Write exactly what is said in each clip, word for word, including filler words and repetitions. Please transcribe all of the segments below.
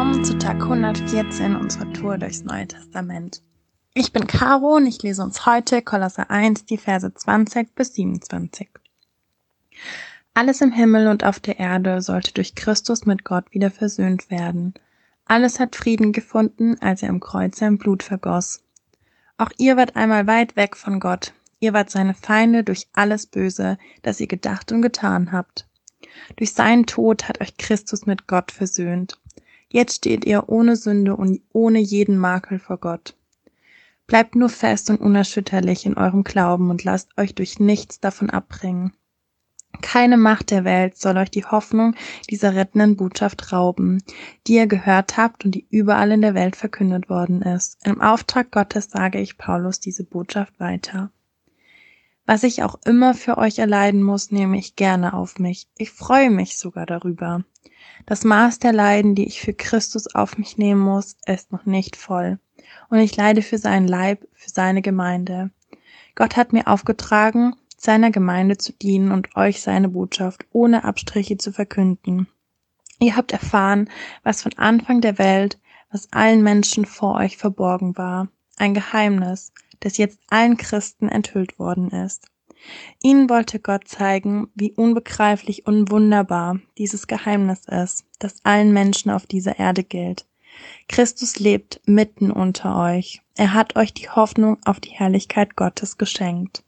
willkommen zu Tag hundertvierzehn unserer Tour durchs Neue Testament. Ich bin Caro und ich lese uns heute Kolosser eins, die Verse zwanzig bis siebenundzwanzig. Alles im Himmel und auf der Erde sollte durch Christus mit Gott wieder versöhnt werden. Alles hat Frieden gefunden, als er am Kreuz sein Blut vergoss. Auch ihr wart einmal weit weg von Gott. Ihr wart seine Feinde durch alles Böse, das ihr gedacht und getan habt. Durch seinen Tod hat euch Christus mit Gott versöhnt. Jetzt steht ihr ohne Sünde und ohne jeden Makel vor Gott. Bleibt nur fest und unerschütterlich in eurem Glauben und lasst euch durch nichts davon abbringen. Keine Macht der Welt soll euch die Hoffnung dieser rettenden Botschaft rauben, die ihr gehört habt und die überall in der Welt verkündet worden ist. Im Auftrag Gottes sage ich Paulus diese Botschaft weiter. Was ich auch immer für euch erleiden muss, nehme ich gerne auf mich. Ich freue mich sogar darüber. Das Maß der Leiden, die ich für Christus auf mich nehmen muss, ist noch nicht voll. Und ich leide für seinen Leib, für seine Gemeinde. Gott hat mir aufgetragen, seiner Gemeinde zu dienen und euch seine Botschaft ohne Abstriche zu verkünden. Ihr habt erfahren, was von Anfang der Welt, was allen Menschen vor euch verborgen war. Ein Geheimnis, das jetzt allen Christen enthüllt worden ist. Ihnen wollte Gott zeigen, wie unbegreiflich und wunderbar dieses Geheimnis ist, das allen Menschen auf dieser Erde gilt. Christus lebt mitten unter euch. Er hat euch die Hoffnung auf die Herrlichkeit Gottes geschenkt.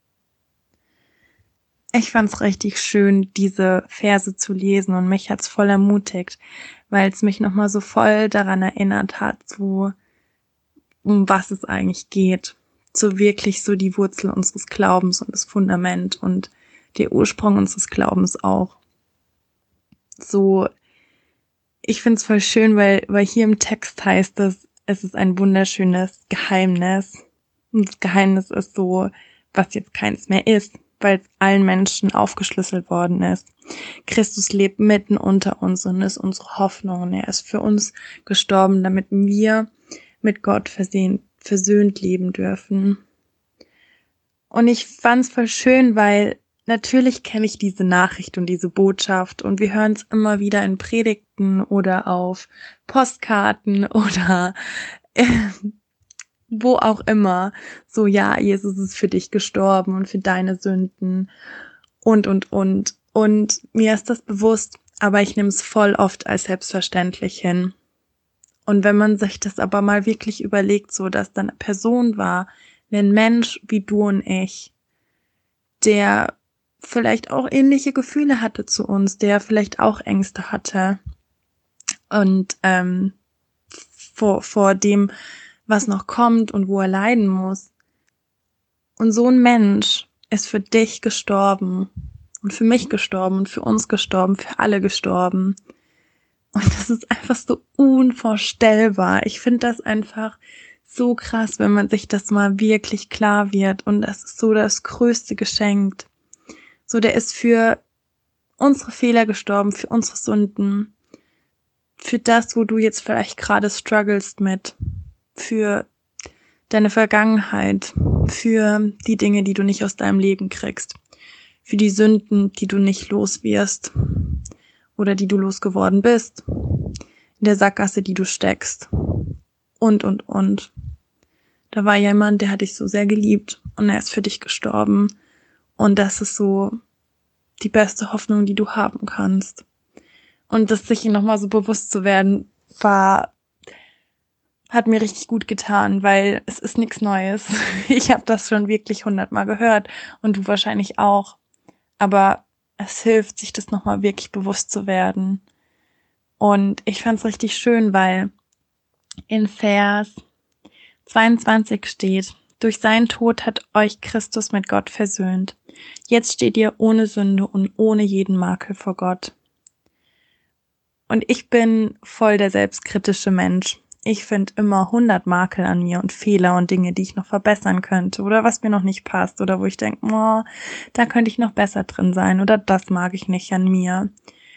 Ich fand's richtig schön, diese Verse zu lesen, und mich hat's voll ermutigt, weil es mich nochmal so voll daran erinnert hat, so um was es eigentlich geht. So wirklich so die Wurzel unseres Glaubens und das Fundament und der Ursprung unseres Glaubens auch. So, ich find's voll schön, weil, weil hier im Text heißt es, es ist ein wunderschönes Geheimnis. Und das Geheimnis ist so, was jetzt keins mehr ist, weil es allen Menschen aufgeschlüsselt worden ist. Christus lebt mitten unter uns und ist unsere Hoffnung. Und er ist für uns gestorben, damit wir mit Gott versehen, versöhnt leben dürfen. Und ich fand's voll schön, weil natürlich kenne ich diese Nachricht und diese Botschaft und wir hören es immer wieder in Predigten oder auf Postkarten oder äh, wo auch immer. So, ja, Jesus ist für dich gestorben und für deine Sünden und, und, und. Und mir ist das bewusst, aber ich nehme es voll oft als selbstverständlich hin. Und wenn man sich das aber mal wirklich überlegt, so dass da eine Person war, ein Mensch wie du und ich, der vielleicht auch ähnliche Gefühle hatte zu uns, der vielleicht auch Ängste hatte und ähm, vor, vor dem, was noch kommt und wo er leiden muss. Und so ein Mensch ist für dich gestorben und für mich gestorben und für uns gestorben, für alle gestorben. Und das ist einfach so unvorstellbar. Ich finde das einfach so krass, wenn man sich das mal wirklich klar wird. Und das ist so das größte Geschenk. So, der ist für unsere Fehler gestorben, für unsere Sünden, für das, wo du jetzt vielleicht gerade strugglest mit, für deine Vergangenheit, für die Dinge, die du nicht aus deinem Leben kriegst, für die Sünden, die du nicht los wirst oder die du losgeworden bist, in der Sackgasse, die du steckst und, und, und. Da war jemand, der hat dich so sehr geliebt und er ist für dich gestorben. Und das ist so die beste Hoffnung, die du haben kannst. Und das sich nochmal so bewusst zu werden, war, hat mir richtig gut getan, weil es ist nichts Neues. Ich habe das schon wirklich hundertmal gehört und du wahrscheinlich auch. Aber es hilft, sich das nochmal wirklich bewusst zu werden. Und ich fand's richtig schön, weil in Vers zweiundzwanzig steht: Durch seinen Tod hat euch Christus mit Gott versöhnt. Jetzt steht ihr ohne Sünde und ohne jeden Makel vor Gott. Und ich bin voll der selbstkritische Mensch. Ich finde immer hundert Makel an mir und Fehler und Dinge, die ich noch verbessern könnte oder was mir noch nicht passt oder wo ich denke, oh, da könnte ich noch besser drin sein oder das mag ich nicht an mir.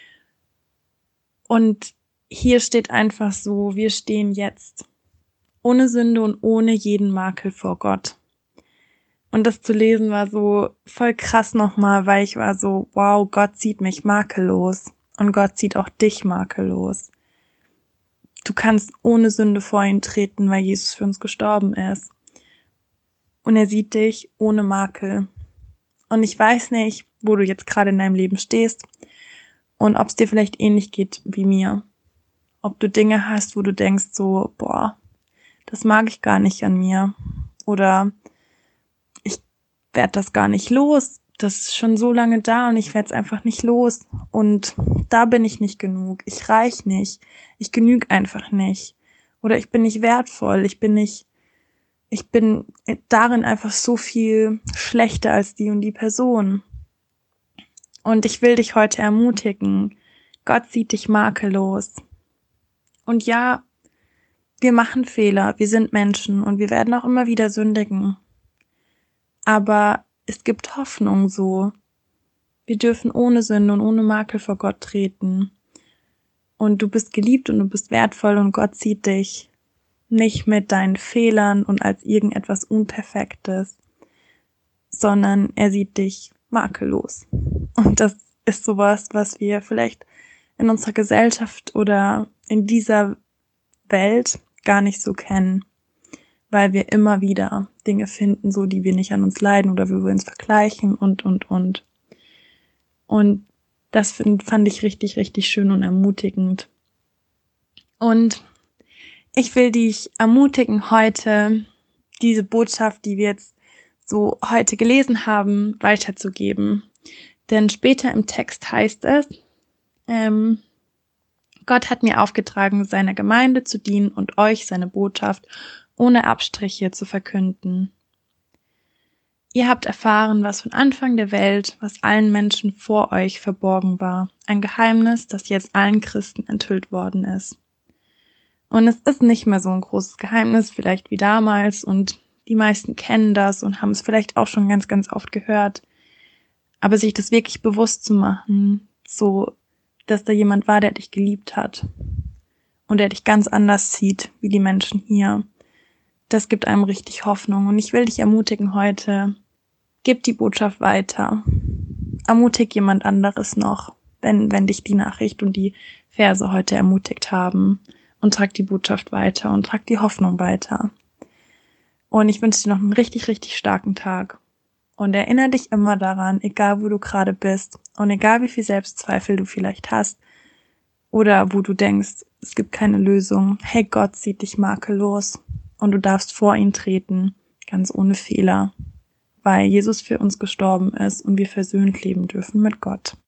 Und hier steht einfach so, wir stehen jetzt ohne Sünde und ohne jeden Makel vor Gott. Und das zu lesen war so voll krass nochmal, weil ich war so, wow, Gott sieht mich makellos und Gott sieht auch dich makellos. du kannst ohne Sünde vor ihn treten, weil Jesus für uns gestorben ist. Und er sieht dich ohne Makel. Und ich weiß nicht, wo du jetzt gerade in deinem Leben stehst und ob es dir vielleicht ähnlich geht wie mir. Ob du Dinge hast, wo du denkst so, boah, das mag ich gar nicht an mir. Oder ich werde das gar nicht los. Das ist schon so lange da und ich werde es einfach nicht los. Und da bin ich nicht genug. Ich reich nicht. Ich genüge einfach nicht. Oder ich bin nicht wertvoll. Ich bin nicht, ich bin darin einfach so viel schlechter als die und die Person. Und ich will dich heute ermutigen. Gott sieht dich makellos. Und ja, wir machen Fehler. Wir sind Menschen und wir werden auch immer wieder sündigen. Aber es gibt Hoffnung so. Wir dürfen ohne Sünde und ohne Makel vor Gott treten. Und du bist geliebt und du bist wertvoll und Gott sieht dich nicht mit deinen Fehlern und als irgendetwas Unperfektes, sondern er sieht dich makellos. Und das ist sowas, was wir vielleicht in unserer Gesellschaft oder in dieser Welt gar nicht so kennen, weil wir immer wieder Dinge finden, so die wir nicht an uns leiden oder wo wir uns vergleichen und, und, und. Und das find, fand ich richtig, richtig schön und ermutigend. Und ich will dich ermutigen, heute diese Botschaft, die wir jetzt so heute gelesen haben, weiterzugeben. Denn später im Text heißt es, ähm, Gott hat mir aufgetragen, seiner Gemeinde zu dienen und euch seine Botschaft ohne Abstriche zu verkünden. Ihr habt erfahren, was von Anfang der Welt, was allen Menschen vor euch verborgen war. Ein Geheimnis, das jetzt allen Christen enthüllt worden ist. Und es ist nicht mehr so ein großes Geheimnis, vielleicht wie damals. Und die meisten kennen das und haben es vielleicht auch schon ganz, ganz oft gehört. Aber sich das wirklich bewusst zu machen, so, dass da jemand war, der dich geliebt hat. Und der dich ganz anders sieht, wie die Menschen hier. Das gibt einem richtig Hoffnung. Und ich will dich ermutigen heute, gib die Botschaft weiter. Ermutig jemand anderes noch, wenn, wenn dich die Nachricht und die Verse heute ermutigt haben. Und trag die Botschaft weiter und trag die Hoffnung weiter. Und ich wünsche dir noch einen richtig, richtig starken Tag. Und erinnere dich immer daran, egal wo du gerade bist und egal wie viel Selbstzweifel du vielleicht hast oder wo du denkst, es gibt keine Lösung. Hey, Gott sieht dich makellos und du darfst vor ihn treten, ganz ohne Fehler, weil Jesus für uns gestorben ist und wir versöhnt leben dürfen mit Gott.